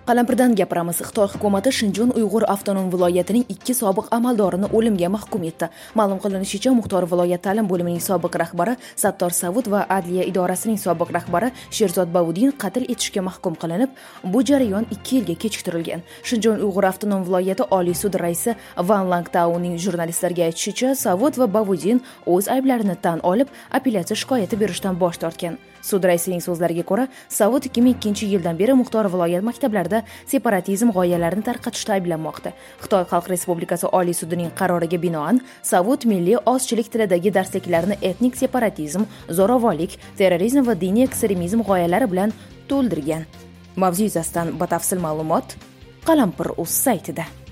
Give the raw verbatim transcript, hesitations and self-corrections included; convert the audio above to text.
Qalampirdan gapiramiz. Xitoy hukumati Shinjon Uyg'ur avtonom viloyatining ikki sobiq amaldoriini o'limga mahkum etdi. Ma'lum qilinishicha, Muxtor viloyat ta'lim bo'limining sobiq rahbari Sattor Savud va Adliya idorasining sobiq rahbari Sherzod Bavudin qatl etishga mahkum qilinib, bu jarayon ikki yilga kechiktirilgan. Shinjon Uyg'ur avtonom viloyati Oliy sud raisi Van Langtauning jurnalistlarga aytishicha, Savud va Bavudin o'z ayblarini tan olib, apellyatsiya shikoyati berishdan bosh tortgan. Sud raisining so'zlariga ko'ra, Savud ikki ming ikkinchi yildan beri Muxtor viloyat maktablarida separatizm g'oyalarini tarqatishda ayblanmoqda. Xitoy Xalq Respublikasi Oliy sudining qaroriga binoan, Savud milliy ozchilik tilidagi darsliklarni etnik separatizm, zo'ravonlik, terrorizm va diniy ekstremizm g'oyalari bilan to'ldirgan. Mavzu yuzasidan batafsil ma'lumot Qalampir.uz saytida.